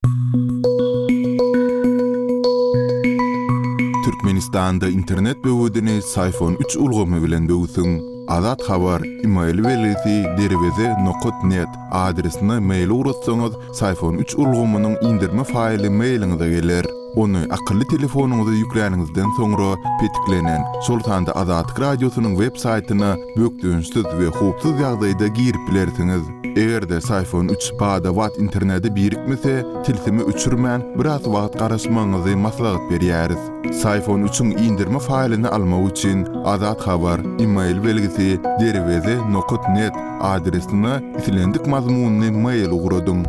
Türkmenistan'da internet böwüdini Sayfon 3 ulgamy bilen böwsüň. Azat habar email welisi derweze.net adresine mail uratsaňyz Sayfon 3 ulgamynyň indirme faýly mailiňize geler. Onu akıllı telefonuňyza ýükläningizden soňra petiklenen Sultanda Azatlyk radiosynyň web saýtyna bökdüňsiz we hupsuz ýagdaýda girip bilersiňiz. Egerde Sayfon 3 pada wat interneti birikmese, tilsimi uçurman biraz wagt garaşmaňyzy maslahat berýäris. Sayfon 3'ün indirme faýlyny almak üçin Azat habar email belgisi derweze.net adresine isilendik mazmunny mail uguradyň.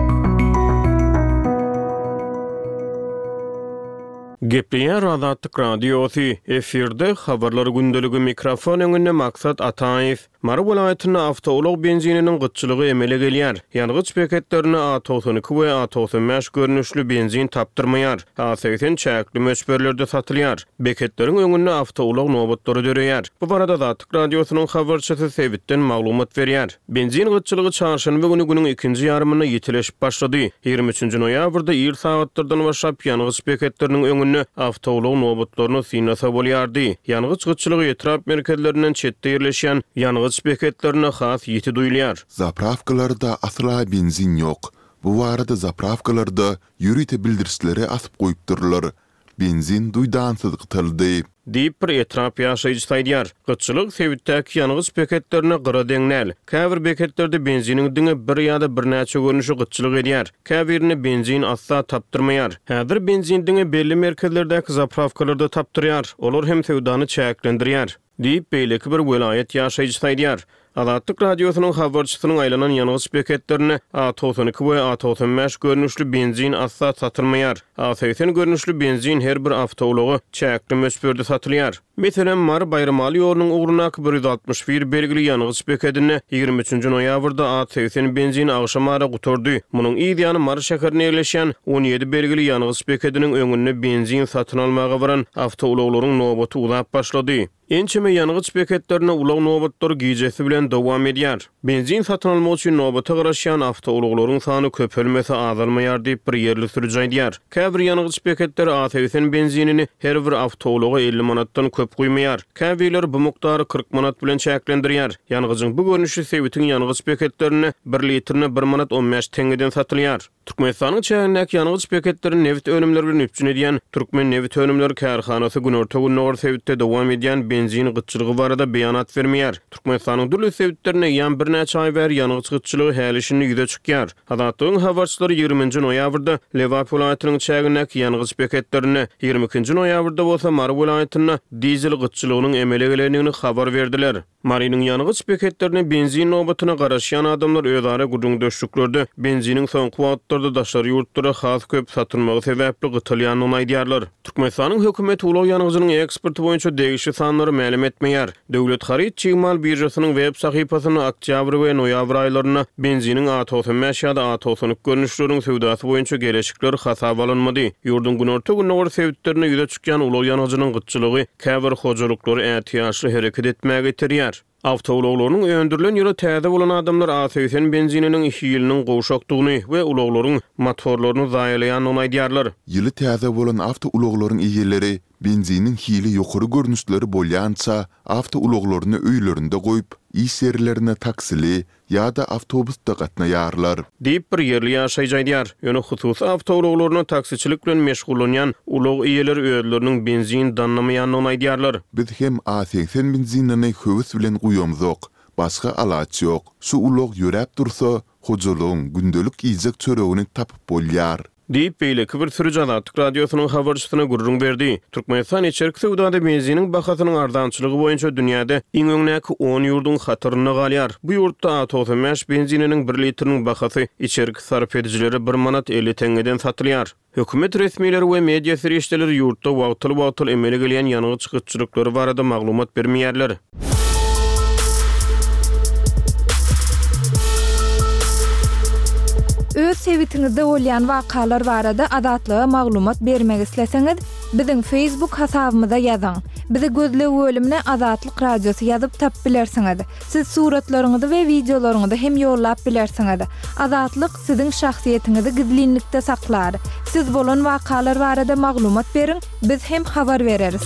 Gepleyen Azatlyk radiosu efirde habarlar gündölügi mikrofon öňünde Maksat Ataýew. Mara welaýatyna awtolog benzininiň gyçylygy emele gelýär. Ýangıç beketlerine A92 we A95 görnüşli benzin tapdyrmaýar. A80 çäkli möçberlerde satylýar. Beketleriň öňünde awtolog nobatlary döreýär. Bu barada Azatlyk radiosynyň habarçysy Sebitden maglumat berýär. Benzin gyçylygy çarşanba günüň ikinji ýarymyna ýetileşip başlady. 23 noýabrda ýyl sagatlardan başlap ýangıç beketleriniň öňünde awtolog nobatlaryny synasa bolýardy. Ýangıç gyçylygy etrap merkezlerinden çetde ýerleşýän ýangıç beketlerine has ýeti duýulýar. Zapravkalarda asla benzin yok. Bu arada zapravkalarda ýürüte bildirisleri asyp goýupdyrlar. Benzin duýdansyz gytyldy. Diýip bir etrap ýaşaýjy saýdýar. Gyçylyk Sebitdäki ýangıç beketlerine gyra deňnäl. Käbir beketlerde benziniň diňe bir ýa-da birnäçe görnüşi gyçylyk edýär. Käbirini benzin asla tapdyrmaýar. Häzir benzin diňe belli merkezlerdäki zapravkalarda tapdyrýar. Olar hem sewdany çäklendirýär. Diýip beýleki bir welaýat ýaşaýjy saýdýar. Azatlyk radiosynyň habarçysynyň aýlanan ýangıç beketlerine A92 we A95 görnüşli benzin asla satylmaýar. A80 görnüşli benzin her bir awtology çäkli möçberde satylýar. Meselen Mar Bayramaly ýolunyň ugrunak 161 belgili ýangıç beketine 23 noýabrda A80 benzin agşamara guturdy. Munyň ýa-da Mar şäherine ýerleşýän 17 belgili ýangıç beketiniň öňünde benzin satyn almaga baran awtologlaryň nobaty ulap başlady. Ençeme ýangıç beketlerine ulak nobatlar gijesi bilen dowam edýär. Benzin satyn almak üçin nobata garaşýan awtologlaryň sany köpelmese azalmaýar diýip bir ýerli sürüji aýdýar. Käbir ýangıç beketleri A80 benzinini her bir awtologa 50 manatdan köp goýmaýar. Käbirler bu mukdary 40 manat bilen çäklendirýär. Ýangıjyň bu görnüşi Sebitin ýangıç beketlerini 1 litrine 1 manat 15 teňeden satylýar. Türkmenistanyň çägindäki ýangıç beketlerini nevit önümleri bilen üpjün edýän Türkmen Nevit Önümleri Kärhanasy günorta günler Sebitde dowam edýän benzin gyçylygy barada beýanat bermeýär. Türkmenistanyň dürli sebitlerine ýan bir näçe aý ber ýangıç gyçylygy hälişini ýüze çykýar. Azatlygyň habarçylary 20 noýabrda Lewap welaýatynyň çägindäki ýangıç beketlerine 22 noýabrda bolsa Mar welaýatyna dizel gyçylygynyň emele gelenigini habar berdiler. Marynyň ýangıç beketlerine benzin nobatyna garaşýan adamlar özara gudung döşüklerde benziniň soňky wagtlarda daşary ýurtlara has köp satylmagy sebäpli gytylýanyny aýdýarlar. Türkmenistanyň hökümeti ulak ýangıjynyň eksporty boýunça degişli sanlary ma'lum etmeýär. Döwlet haryt çymal birjasynyň web sahypasyny oktyabr we noýabr aýlaryna benziniň A95 ýa-da A92 görnüşleriniň sewdasy boýunça gelişikler hasaba alınmady. Ýurdun günorta günler sebitlerine ýüze çykýan ulak ýangıjynyň gyçylygy käbir hojalykları ätiýaşly hereket etmäge iterýär. Awtologlaryň öndürilen ýöre täze bolan adamlar A80 benzininiň işi ýylnyň gowşakdygyny we ulaglaryň motorlaryny zaýalaýanyny aýdýarlar. Ýyly täze bolan awtologlaryň eýeleri benzinin hili ýokary görnüşleri bolýança awtologlaryny öýlerinde goýup iş ýerlerine taksili ýa-da awtobusda gatnaýarlar. Diýip bir ýerli ýaşaýjy aýdýar. Ýöne hususy awtologlaryny taksiçilik bilen meşgullanýan ulag eýeleri öýleriniň benzin danlamaýanyny aýdýarlar. Biz hem A80 benzinini höwüs bilen goýamyzok. Başga alaç ýok. Şu ulag ýörep dursa, hojalygyň gündölük ýyjak çöregini tapyp bolýar. Diýip beýleki bir sürüji Azatlyk radiosynyň habarçysyna gurrun berdi. Türkmenistan içerik sewdada benziniň bahasynyň ardançylygy boýunça dünýäde iň öňdäki 10 ýurdun hatyryna galýar. Bu ýurtda A95 benzininiň 1 litriniň bahasy içerik sarf edijileri 1 manat 50 teňeden satylýar. Hökümet resmiýetleri we media serişdeleri ýurtda wagtyl emele gelýän ýangıç gyçylyklary barada maglumat bermeýärler. Öz sebitiňizde bolýan wakalar barada Azatlyga maglumat bermek isleseňiz, Bizim Facebook hasabymyza ýazan. Bizi gözle bölümine Azatlyk Radiosu ýazyp tap bilersiňiz. Siz suratlaryňyzy we videolaryňyzy hem ýollap bilersiňiz. Azatlyk siziň şahsiýetiniňizi gizlinlikde saklar. Siz bolan wakalar barada maglumat beriň, biz hem habar bereriz.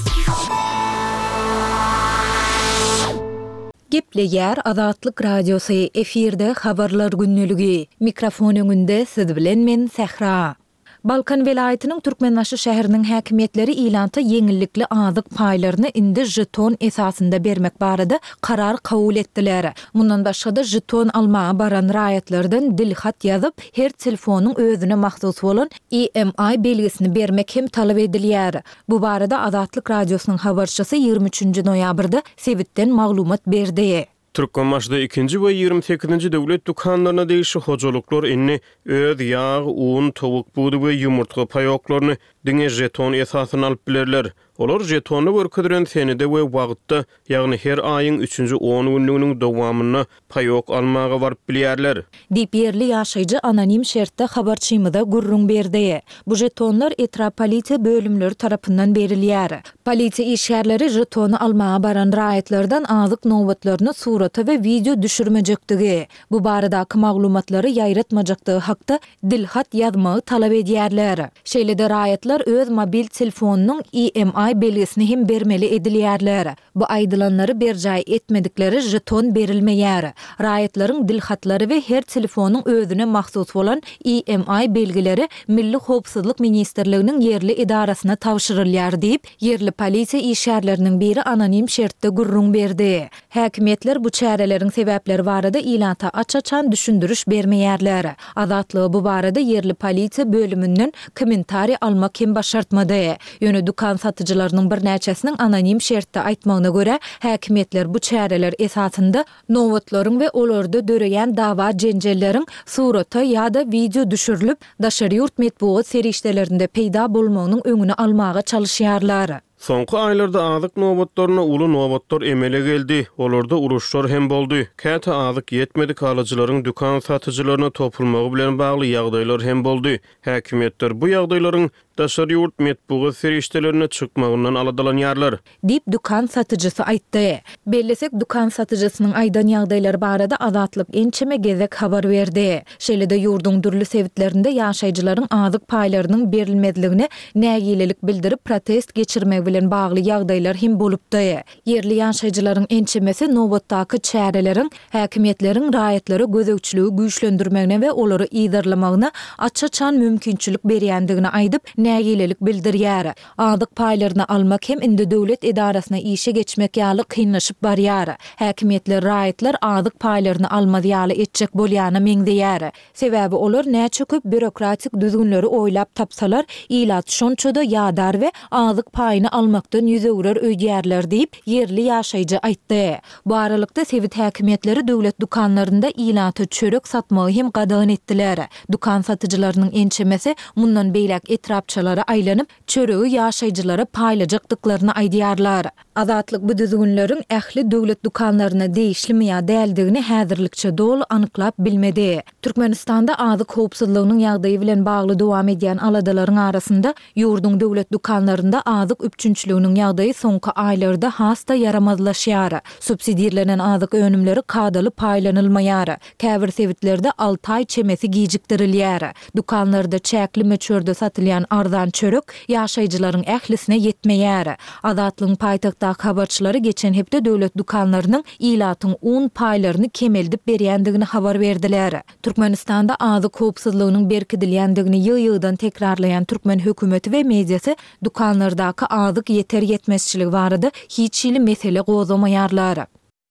Gepleýär Azatlyk Radiosu efirde habarlar günnüligi. Mikrofon öňünde siz bilen men Sehra. Balkan welaýatynyň Türkmenbaşy şäheriniň häkimetleri ilanta yeňillikli azyk paýlaryny indi jeton esasynda bermek barada karar kabul etdiler. Mundan başga jeton almaga baran raýatlardan dilhat ýazyp, her telefonyň özüne mahsus bolan EMI belgisini bermek hem talap edilýär. Bu barada Azatlyk Radiosynyň habarçysy 23 noýabrda Sebitden maglumat berdi. Türkmenbaşyda 2-nji we 28-nji döwlet dukanlaryna degişi hojalyklar inni öz ýağ, un, towuk budy we ýumurtga paýoklaryny diňe jeton esasyna alyp bilerler. Olar jetony görkezdiren senede we wagtda, ýagny her aýyň 3-nji 10 günlüğiniň dowamyna paýok almaga baryp bilýärler. Diýerli ýaşaýjy anonim şertde habarçymyda gurrun berdi. Bu jetonlar etrap polisiýa bölümleri tarapyndan berilýär. Polisiýa işgärleri jetony almaga baran raýatlardan azyk nobatlaryny surata we video düşürmejektigi, bu baradaky maglumatlary ýaýratmajakdygy hakda dilhat ýazmagy talap edýärler. Şeýlede raýatlar öz mobil telefonunyň EMI belgisini hem bermeli edilýärler. Bu aýdylanlary berjaý etmedikleri jeton berilmeýär. Raýatlaryň dilhatlary we her telefonyň özüne mahsus bolan EMI belgileri Milli Howpsuzlyk Ministrliginiň yerli idarasyna tawşyrylýar diýip, yerli polisiýa işgärleriniň biri anonim şertde gurrun berdi. Häkimetler bu çäreleriň sebäpleri barada ilanta açaçan düşündürüş bermeýärler. Azatlygy bu barada yerli polisiýa bölümünden kommentari almak hem başartmady. Ýöne dukan satyjylarynyň bir näçesiniň anonim şertde aýtmagyna görä, häkimetler bu çäreler esasynda nowatlaryň we olarda döreýän dawa jenjelleriň surata ýa-da video düşürilip, daşary ýurt metbuat serişdelerinde peýda bolmagynyň öňüne almaga çalışýarlar. Soňky aýlarda azyk nobatlaryna uly nobatlar emele geldi. Olarda uruşlar hem boldy. Käte azyk ýetmedik alyjylaryň dukan satyjylaryna topulmagy bilen bagly ýagdaýlar hem boldy. Häkimetler bu ýagdaýlaryň daşary ýurt metbuat serişdelerine çykmagyndan aladalanýarlar, diýip dukan satyjysy aýtdy. Bellesek dukan satyjysynyň aýdan ýagdaýlary barada Azatlyk ençeme gezek habar berdi. Şeýlede ýurduň dürli sebitlerinde ýaşaýjylaryň azyk paýlarynyň berilmediligine nägilelik bildirip protest geçirmek bilen bagly ýagdaýlar hem bolupdy. Yerli ýaşaýjylaryň ençemesi nobatdaky çäreleriň häkimetleriň raýatlary gözegçiligi güýçlendirmegine we olary ýydarlamagyna açaçan mümkinçilik berýändigini aýdyp nägilelik bildirýär. Azyk paýlaryny almak hem indi döwlet idarasyna işe geçmek ýaly kynlaşyp barýar. Häkimetler raýatlar azyk paýlaryny almady ýaly etjek bolýany meňdeýär. Sebäbi olar näçe köp bürokratik düzgünleri oýlap tapsalar, ilat şonçada ýadar we azyk paýyny almakdan ýüzegürer öýdýärler diýip yerli ýaşaýjy aýtdy. Bu aralykda Sebit häkimetleri döwlet dukanlarynda ilaty çörek satmagy hem gadagyn etdiler. Dukan satyjylarynyň ençemesi mundan beýlek etrapçylara aýlanyp çöregi ýaşaýjylara paýlajakdyklaryny aýdýarlar. Azatlyk bu düzgünleriň ähli döwlet dukanlaryna değişlimi ýa däldigini häzirlikçe dol anyklap bilmedi. Türkmenistanda azyk howpsuzlygynyň ýagdaýy bilen bagly dowam edýän aladalaryň arasynda ýurduň döwlet dukanlarynda azyk üpçünçliginiň ýagdaýy soňky aýlarda hasta yaramazlaşýar. Subsidiýalenen azyk önümleri kadaly paýlanylmaýar. Käbir sebitlerde 6 aý çemesi gijikdirilýär. Dukanlarda çäkli meçörde satylýan arzan çörek ýaşaýjylaryň ählisine ýetmeýär. Azatlyň paýtagtdaky habarçylary geçen hepde döwlet dukanlarynyň ilatyň un paýlaryny kemeldip berýändigini habar berdiler. Türkmenistanda azyk howpsuzlygynyň berkidilýändigini ýyl-ýyldan tekrarlayan Türkmen hökümeti we mediýasy dukanlardaky azyk ýeter ýetmezçiligi barada hiç ýyly mesele gozamaýarlar.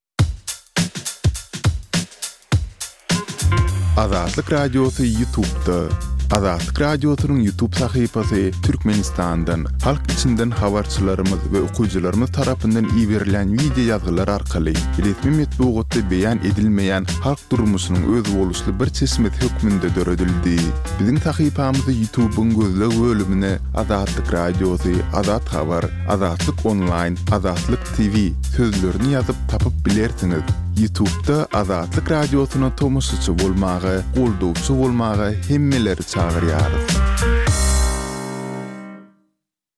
Azatlyk Radiosu YouTube'da. Azatlyk Radiosynyň YouTube sahypasy Türkmenistandan, halk içinden habarçylarymyz we okuyjylarymyz tarapyndan ýiberilen video ýazgylar arkaly resmi metbuatda beýan edilmeýän halk durmuşynyň öz boluşly bir çeşmet hökmünde döredildi. Biziň sahypamyzy YouTube'un gözleg bölümine Azatlyk Radiosy, Azat Habar, Azatlyk Online, Azatlyk TV sözlerini ýazyp tapyp bilersiňiz. YouTube'da Azatlyk Radiosyna tomoşçy bolmagy, goldowçy bolmagy hemmeleri çagyrýar.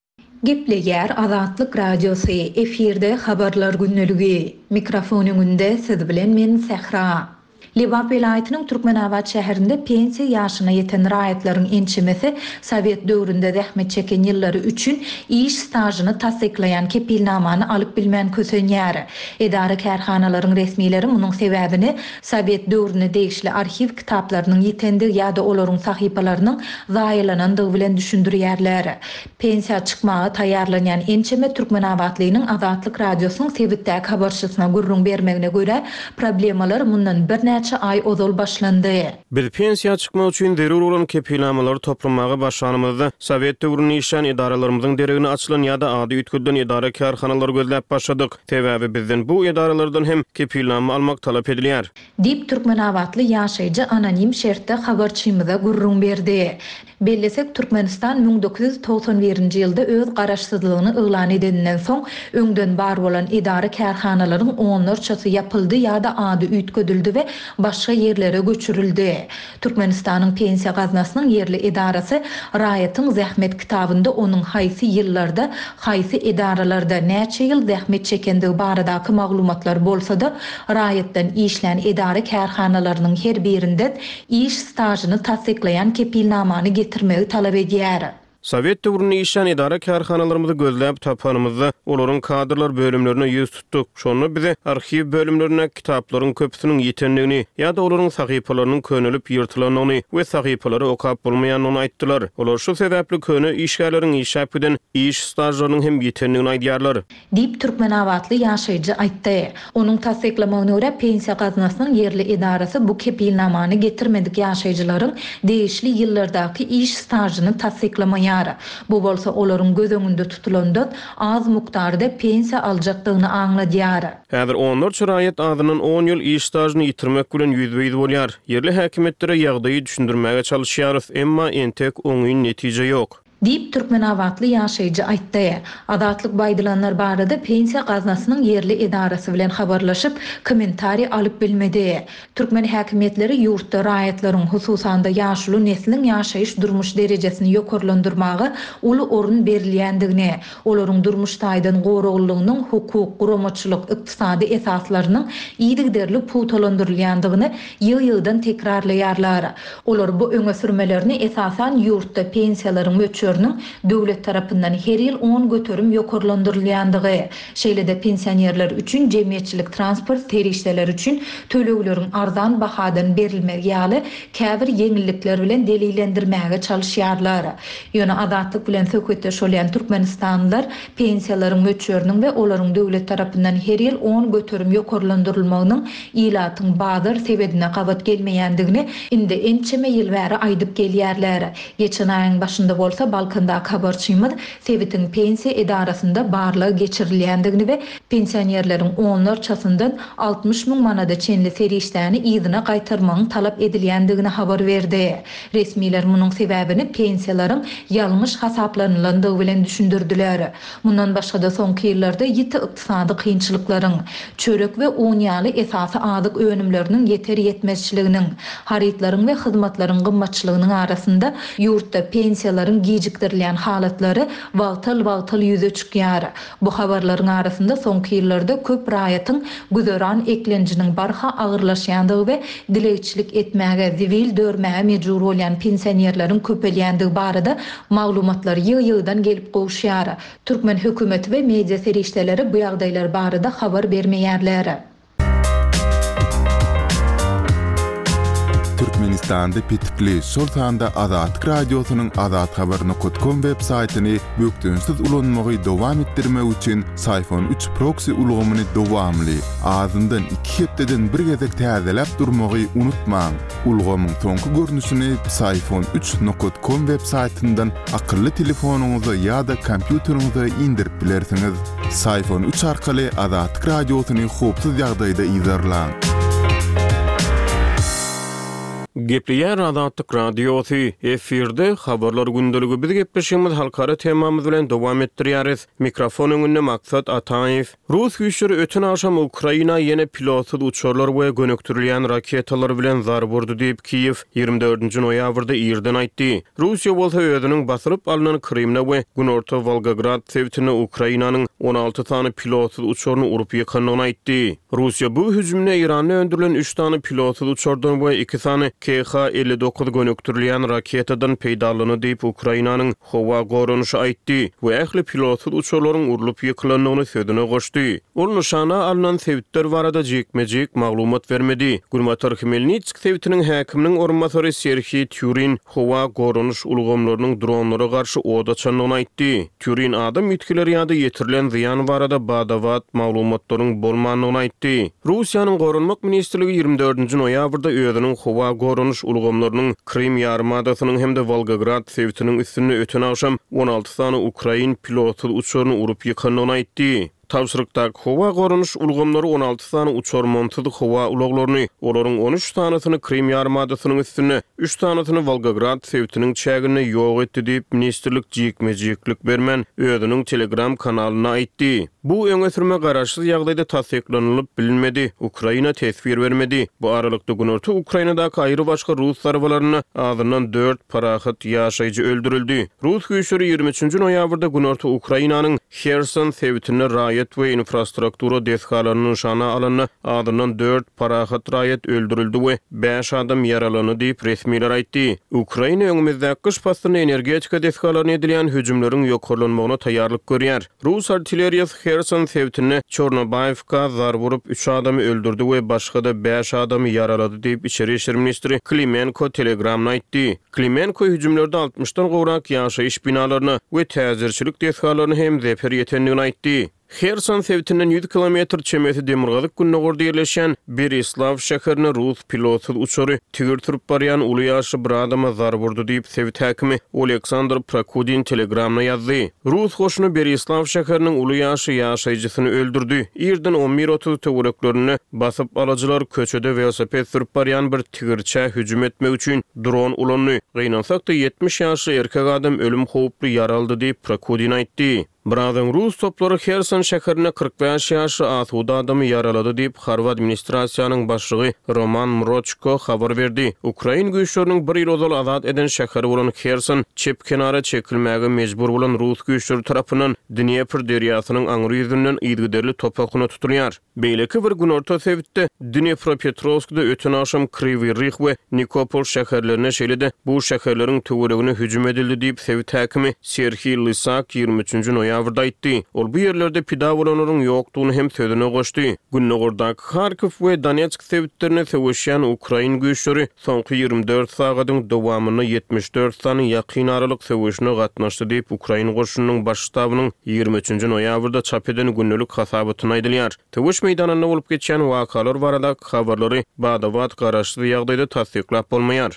Gepleýär Azatlyk Radiosy efirde habarlar günneligi. Mikrofon öňünde siz bilen men Sehra. Liwat welaýatynyň Türkmenabad şäherinde pensiýa ýaşyna ýeten raýatlaryň ençimesi Sowet döwründe zähmet çeken ýyllary üçin iş stažyny tasdiklaýan kepilnamany alyp bilmän kösenýär. Edara kärhanalaryň resmileri munyň sebäbini Sowet döwrüne degişli arxiv kitaplarynyň ýetendigi ýa-da olaryň sahypalarynyň zaýalanandygy bilen düşündirýärler. Pensiýa çykmagy taýýarlanýan ençeme Türkmenabadlynyň Azatlyk Radiosynyň Sewitdäki habarçysyna gurrun bermegine göre problemalar mundan bir ay ozal başlandı. Biz pensiýa çykmak üçin zerur bolan kepilnamalary toplamagy başlanymyzda Sowet döwrüne işen idaralarymyzyň deregine açylan ýa-da ady üýtgüden idara kärhanalary gözläp başladyk. Sebäbi bizden bu idaralardan hem kepilnama almak talap edilýär. Dip Türkmenabadly ýaşaýjy anonim şertde habarçymyza gurrun berdi. Bellesek Türkmenistan 1991-nji ýylda öz garaşsyzlygyny ýylan edenden soň öňden bar bolan idara kärhanalaryň 14çysy ýapyldy ýa-da ady üýtgedildi we başga ýerlere göçürildi. Türkmenistanyň pensiýa gaznasynyň ýerli idarasy raýatyň zähmet kitabynda onuň haýsy ýyllarda, haýsy idaralarda näçe ýyl zähmet çekendigi baradaky maglumatlar bolsa-da, raýatdan işlän idara kärhanalarynyň her birinde iş stažyny tasdiklaýan kepilnamany getirmegi talap edýär. Sowet döwrüne işen idara kärhanalarymyzy gözläp tapanymyzda olaryň kadrlar bölümlerine ýüz tutdyk. Şonu bize arxiv bölümlerine kitaplaryň köpüsiniň ýetenligini ýa-da olaryň sahypalarynyň könülip ýyrtylanyny we sahypalary okap bolmaýanyny aýtdylar. Olar şu sebäpli köne işgärleriň işäpden iş stajlarynyň hem ýetenligini aýdýarlar. Dip Türkmenabadly ýaşaýjy aýtdy. Onuň tasdiklamagyna görä pensiýa gaznasynyň ýerli idarasy bu kepilnamany getirmedik ýaşaýjylaryň degişli ýyllardaky iş stajyny tasdiklamaýar. Bu bolsa olaryň göz öňünde tutulandan az mukdarda pensiýa aljakdygyny aňladýar. Häzir 14 raýat adynyň 10 ýyl iş stajyny ýitirmek bilen ýüzbeýiz bolýar. Yerli häkimetlere ýagdaýy düşündirmäge çalışýarys, emma entek oňy netije ýok. Dip Türkmenabadly ýaşaýjy aýtdy. Azatlyk baýdylanlar barada pensiýa gaznasynyň ýerli idarasy bilen habarlaşyp kommentari alyp bilmedi. Türkmen häkimetleri ýurtda raýatlaryň hususanda ýaşuly nesliniň ýaşaýyş durmuş derejesini ýokarlandyrmagy uly orun berilýändigini, olaryň durmuş taýdan goraglygynyň hukuk, guramaçylyk, ykdysady esaslarynyň ýygyderli putalandyrylýandygyny ýyl-ýyldan tekrarlaýarlar. Olar bu öňe sürmelerini esasan ýurtda pensiýalaryň döwlet tarapyndan her ýyl 10 göterim ýokarlandyrylýandygy, şeýlede pensionerler üçin jemgyýetçilik transport terişleri üçin tölegleriň arzan bahadan berilmegi ýaly käbir ýeňillikler bilen delillendirmäge çalışýarlar. Ýöne Azatlyk bilen söhbetde şolýan Türkmenistanlylar pensiýalaryň möçöriniň we olaryň döwlet tarapyndan her ýyl 10 göterim ýokarlandyrylmagynyň ilatyň bazar sebebine gabat gelmeýändigini indi ençeme ýyl bäri aýdyp gelýärler. Geçen aýyň başynda bolsa Balkanda habarçymyz Sewitiň pensiýa idarasynda barlygy geçirilýändigini we pensionerleriň 14 çasyndan 60 000 manada çenli serişdäni ýyzyna gaýtarmagyň talap edilýändigini habar berdi. Resmiler munyň sebäbini pensiýalaryň ýalňyş hasaplanylandygy bilen düşündirdiler. Mundan başga da soňky ýyllarda ýiti ykdysady kynçylyklaryň, çörek we un ýaly esasy adyk önümleriniň ýeter ýetmezçiliginiň, haritlaryň we hyzmatlaryň gymmatçylygynyň arasynda ýurtda pensiýalaryň gijikdirilýän halatlary wagtal ýüze çykýar. Bu habarlaryň arasynda soňky ýyllarda köp raýatyň güzeran eklenjiniň barha agyrlaşýandygy we dilekçilik etmäge, zivil dörmäge mejbur bolýan pensionerleriň köpelýändigi barada maglumatlar ýyl-ýyldan gelip gowşýar. Türkmen hökümeti we media serişdeleri bu ýagdaýlar barada habar bermeýärler. Türkmenistanda pitikli şol sanda Azatlyk Radiosynyň azathabar.com web saýtyny bökdünsiz ulanmagy dowam etdirmek üçin Sayfon 3 proxy ulgamyny dowamly azyndan 2 hepdeden bir gezek täzeläp durmagy unutmaň. Ulgamyň soňky görnüşini sayfon3.com web saýtyndan akylly telefonuňyza ýa-da kompýuteriňize indirip bilersiňiz. Sayfon 3 arkaly Azatlyk Radiosyny hopsuz ýagdaýda izlerläň. Gepleýär Azatlyk Radiosu efirde habarlar gündölügi biz gepleşýärmiz halkara temamyz bilen dowam etdirýäris. Mikrofon öňünde Maksat Ataýew. Rus güýçleri ötün akşam Ukraina ýene pilotsuz uçurlar we gönöktürilýän raketalar bilen zar burdy diýip Kiýew 24-nji noýabrda ýerden aýtdy. Russiýa bolsa özüniň basyryp alynan Krymna we Günorta Volgograd sewtine Ukrainanyň 16 tany pilotsuz uçuryny urup ýykandygyny aýtdy. Russiýa bu hüjümne Iranda öndürilen 3 tany pilotsuz uçurdan we 2 tany KH-59 gönöktürilýän raketadan peýdalyny diýip Ukrainanyň howa gorunuşy aýtdy we ähli pilotsuz uçurlaryň urulyp ýykylandygyny söýdüne goşdy. Ol nişana alynan sewitler barada jekmejek maglumat bermedi. Gulmatar Khmelnytsk sewitiniň häkiminiň orunmasary Serhiy Tyurin howa gorunuş ulgamlarynyň dronlara garşy oda çandygyny aýtdy. Tyurin adam ýetkileri ýa-da ýetirilen ziýan barada badawat maglumatlaryň bolmanyny aýtdy. Russiýanyň gorunmak ministrligi 24-nji noýabrda özüniň howa gorunuş ulgamlarynyň Krym ýarymadasynyň hemde Volgograd sewtiniň üstüne öten akşam 16 tany Ukrain pilotsuz uçuryny urup ýykandygyny aýtdy. Tawşyrykda howa gorunuş ulgamlary 16 tany uçur montudy howa ulaglaryny, olaryň 13 tanysyny Krym ýarymadasynyň üstüne, 3 tanysyny Volgograd sewtiniň çägine ýok etdi diýip ministrlik jekmejeklik bermen özüniň Telegram kanalyna aýtdy. Bu öňe sürme garaşsız ýagdaýda tasdiklanylyp bilinmedi. Ukraina tesbir bermedi. Bu aralykda Günorta Ukrainadaky aýry başga Rus zarwalaryny azyndan 4 parahat ýaşaýjy öldürildi. Rus güýçleri 23-nji noýabrda Günorta Ukrainanyň Kherson sewtine raýat we infrastruktura deshgalaryny nişana alanyny azyndan 4 parahat raýat öldürildi we 5 adam ýaralany diýip resmiler aýtdy. Ukraina öňümizde kış pasyny energetika deshgalaryna edilýän hüjümleriň ýokarlanmagyna taýýarlyk görýär. Rus artilleriýasy Kherson sewtini Çornobayevka zar vurup 3 adamy öldürdi we başga-da 5 adamy ýaralady diýip içeri işler ministri Klimenko Telegramna aýtdy. Klimenko hüjümlerde 60-dan gowrak ýaşaýyş binalaryny we täzirçilik deshgalaryny hem zeper ýetendigini aýtdy. Kherson sewtiniň 100 kilometr çemeti demirgazyk günnägorda ýerleşen Berislav şäherine Rus pilotsuz uçury tigir turup barýan uly ýaşy bir adama zar burdy diýip sewit häkimi Oleksandr Prokudin Telegramna ýazdy. Rus goşuny Berislav şäheriniň uly ýaşy ýaşaýjysyny öldürdi. Ýerden 11:30 töwereklerini basyp alajylar köçede velosiped sürüp barýan bir tigirçe hüjüm etmek üçin dron ulandy. Gynansak da 70 ýaşly erkek adam ölüm howply ýaraldy diýip Prokudin aýtdy. Birazdan Rus toplary Kherson şäherine 45 ýaşly asuda adamy ýaralady diýip Harwa administrasiýanyň başlygy Roman Mrochko habar berdi. Ukrain güýçleriniň bir ýyl ozal azat eden şäheri bolan Kherson çep kenara çekilmäge mejbur bolan Rus güýçleri tarapyndan Dnepr derýasynyň aňry ýüzünden ýygyderli topakyna tuturýar. Beýleki bir gün orta sewitde Dnepropetrovskda öten akşam Kryvyi Rih we Nikopol şäherlerine şeýlede bu şäherleriň töweregine hüjüm edildi diýip sewit häkimi Serhiy Lysak 23-nji noýabrda aýtdy. Ol bu ýerlerde pida bolanyň ýokdugyny hem söýdüne goşdy. Günnägordaky Kharkiv we Donetsk sewitlerine sewişýän Ukrain güýçleri soňky 24 sagatyň dowamyny 74 sany ýakyn aralyk sewişine gatnaşdy diýip Ukrain goşunynyň baş ştabynyň 23-nji noýabrda çap eden günnelik hasabatyna aýdylýar. Tewiş meýdanynda bolup geçen wakalar barada habarlary badawat garaşly ýagdaýda tasdiklap bolmaýar.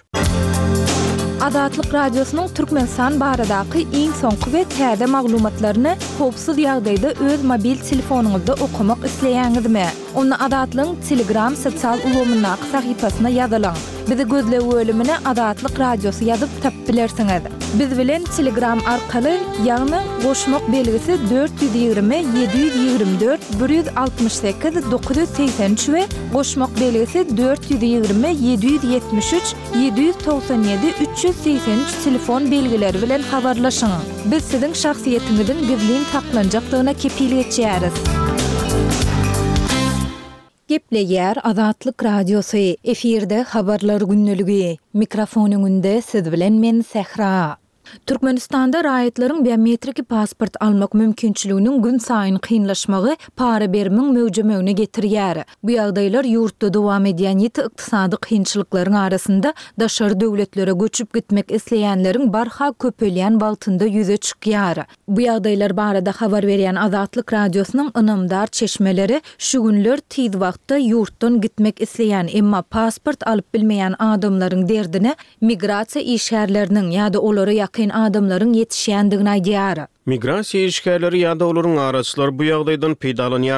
Azatlyk Radiosynyň Türkmenistan baradaky iň soňky we täze maglumatlaryny howpsuz ýagdaýda öz mobil telefonuňyzda okumak isleýäňizmi? Onu Azatlyň Telegram sosial ulgamyna sahypasyna ýazylaň. Bizi gözle bölümine Azatlyk Radiosy ýazyp tap bilersiňiz. Biz bilen Telegram arkaly ýagny goşmak belgisi 420 724 168 983 we goşmak belgisi 420 773 797 383 telefon belgileri bilen habarlaşyň. Biz siziň şahsiýetiňiziň gizlin saklanjakdygyna kepillik etýäris. Gepleýär Azatlyk Radiosu efirde habarlar günneligi. Mikrofon öňünde siz bilen men Sehra. Türkmenistanda raýatlaryň biometrik pasport almak mümkinçiliginiň gün saýyn kynlaşmagy para berimiň möwjemegine getirýär. Bu ýagdaýlar ýurtda dowam edýän ykdysady kynçylyklaryň arasynda daşary döwletlere göçüp gitmek isleýänleriň barha köpelýän baltynda ýüze çykýar. Bu ýagdaýlar barada habar berýän Azatlyk Radiosynyň ynamdar çeşmeleri şu günler tiz wagtda ýurtdan gitmek isleýän emma pasport alyp bilmeýän adamlaryň derdine migrasiýa işgärleriniň ýa-da olary ýakyn adamlaryň ýetişýändigini aýdýar. Migrasiýa işgärleri ýa-da olaryň araçlary bu ýagdaýdan peýdalanýarlar.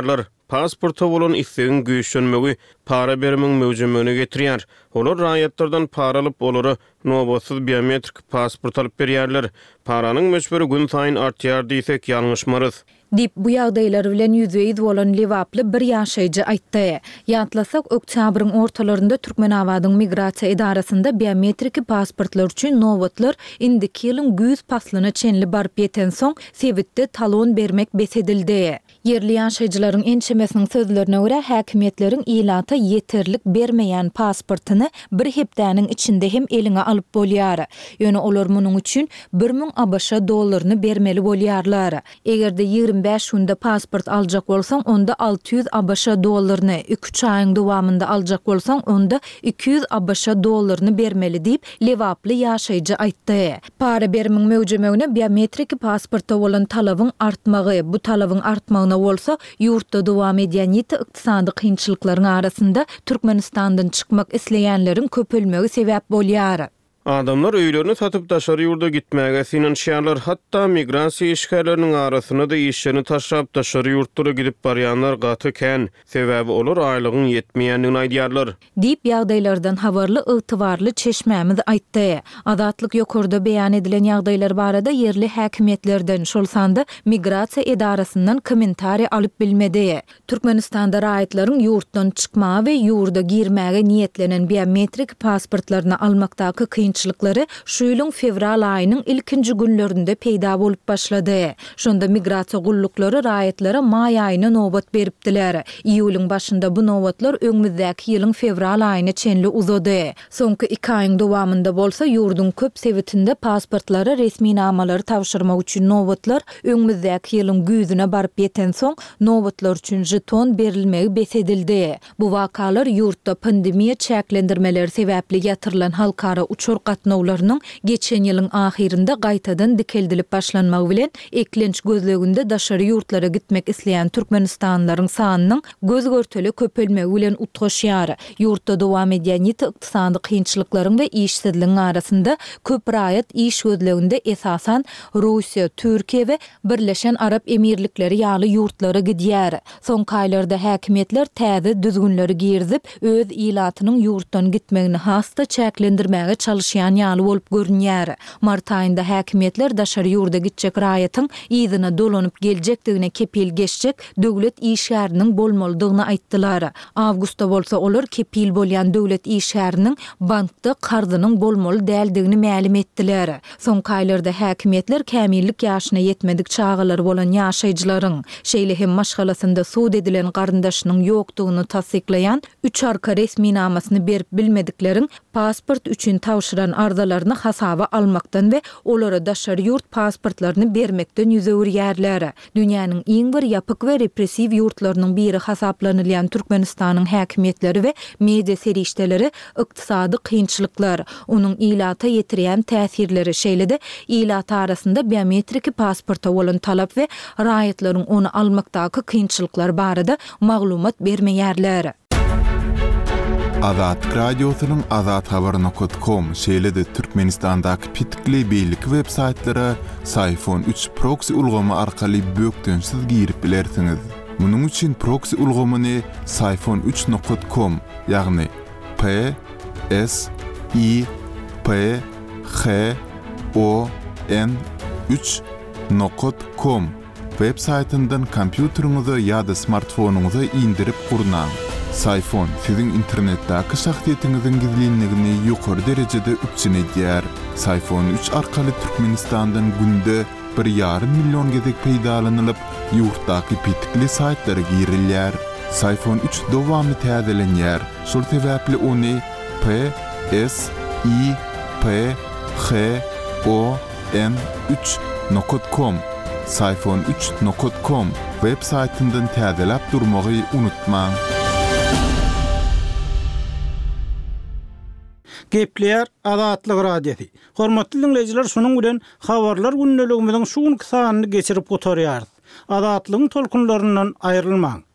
pasporta bolan istegin güýçlenmegi para bermeň möjümini getirýär. Olar raýatlardan para alyp olary nobatsız biometrik pasport alyp berýärler. Paranyň möçberi gün saýyn artýar diýsek ýalňyşmarys. Dip bu ýagdaýlar bilen ýüzüýiz bolan Lewaply bir ýaşaýjy aýtdy. Ýatlasak oktýabryň ortalarynda Türkmenabadyň migrasiýa idarasynda biometrik pasportlar üçin nowatlar indiki ýylyň güýz paslyny çenli barp ýeten soň sebitde talon bermek besedildi. Yerli ýaşaýjylaryň ençemesiniň sözlerine görä häkimetleriň ilata yeterlik bermeýän pasportyny bir hepdäniň içinde hem eliňe alyp bolýar. Ýöne olar munyň üçin 1000 ABŞ dollaryny bermeli bolýarlar. Egerde 25 günde pasport aljak bolsaň, onda 600 ABŞ dollaryny, 2 aýyň dowamında aljak bolsaň, onda 200 ABŞ dollaryny bermeli diýip Lewaply ýaşaýjy aýtdy. Para bermeň möjümegine biometrik pasportda bolan talabyň artmagy, bu talabyň artmagyna bolsa ýurtda dowam edýän ykdysady kynçylyklaryň arasynda Türkmenistandan çykmak isleýänleriň köpelmegi sebäp bolýar. Adamlar öýlerini satyp daşary ýurda gitmäge sinanşýarlar, hatda migrasiýa işgärleriniň arasyna da işlerini taşrap daşary ýurtlara gidip barýanlar gaty kän, sebäbi olar aýlygyň ýetmeýändigini aýdýarlar. Diýip ýagdaýlardan habarly ygtybarly çeşmämiz aýtdy. Adatlyk ýokurda beýan edilen ýagdaýlar barada yerli häkimetlerden şol sanda migrasiýa idarasyndan kommentariýa alyp bilmedi. Türkmenistanda raýatlaryň ýurtdan çykmagy we ýurda girmäge niýetlenen biometrik pasportlaryny almakdaky kynçylyklary şu ýylyň fevral aýynyň ilkinji günlerinde peýda bolup başlady. Şonda migrasiýa gullukları raýatlara maý aýyna nobat beripdiler. Iýulyň başynda bu nobatlar öňümüzdäki ýylyň fevral aýyna çenli uzady. Soňky 2 aýyň dowamında bolsa ýurduň köp sebitinde pasportlary resmi namalary tapşyrmak üçin nobatlar öňümüzdäki ýylyň güýzüne baryp ýeten soň nobatlar üçin jeton berilmegi besedildi. Bu wakalar ýurtda pandemiýa çäklendirmeleri sebäpli ýatyrylan halkara uçur gatnawlarynyň geçen ýylyň ahirinde gaýtadan dikeldilip başlanmagy bilen eklenç gözleginde daşary ýurtlara gitmek isleýän Türkmenistanlaryň sanynyň göz görteli köpelmegi bilen utgaşýar. Ýurtda dowam edýän ykdysady kynçylyklaryň we işsizligiň arasynda köp raýat iş gözleginde esasan Russiýa, Türkiýe we Birleşen Arap Emirlikleri ýaly ýurtlara gidýär. Soňky aýlarda häkimetler täze düzgünleri girzip öz ilatynyň ýurtdan gitmegini hasta çäklendirmäge çalışýan ýaly bolup görünýär. Mart aýynda häkimetler daşary ýurda gitjek raýatyň ýyzyna dolanyp geljekdigine kepil geçjek döwlet işgäriniň bolmalydygyny aýtdylar. Awgustda bolsa olar kepil bolýan döwlet işgäriniň bankda karzynyň bolmaly däldigini ma'lum etdiler. Soňky aýlarda häkimetler kämillik ýaşyna ýetmedik çağalary bolan ýaşaýjylaryň şeýle hem maşgalasynda suud edilen garyndaşynyň ýokdugyny tasdiklayan 3 arka resmi namasyny berip bilmedikleriň pasport üçin tawşyran arzalaryny hasaba almakdan we olara daşary ýurt pasportlaryny bermekden ýüzegirýärler. Dünýäniň iň bir ýapyk we repressiw ýurtlarynyň biri hasaplanylýan Türkmenistanyň häkimetleri we media serişdeleri ykdysady kynçylyklar, onuň ilata ýetirýän täsirleri şeýle-de ilata arasynda biometrik pasporta bolan talap we raýatlaryň onu almakdaky kynçylyklar barada maglumat bermeýärler. Azat radiosynyň azathabar.com şeýle-de Türkmenistandaky pitkili beýlik websaytlara Sayfon 3 proxy ulgamy arkaly bökdensiz girip bilersiňiz. Munyň üçin proxy ulgamyny sayfon3.com ýagny PSYPHON3.com websaytyndan kompýuteriňize ýa-da smartfonuňyza indirip gurnaň. Sayfon siziň internetdäki şahsiýetiňiziň gizlinligini ýokary derejede üçin edýär. Sayfon 3 arkaly Türkmenistandan günde 1,5 milyon gezek peýdalanylyp, ýurtdaky pitkili saytlara girilýär. Sayfon 3 dowamly täzelenýär. Şol sebäpli ony PSYPHON3.com sayfon3.com websaytyndan täzelep durmagy unutmaň. Gepler Azatlyk radiosi. Hormatly dinleyijiler, şonuň bilen habarlar günneligimiziň şu sanyny geçirip gotarýar. Azatlygyň tolkunlaryndan aýrylmaň.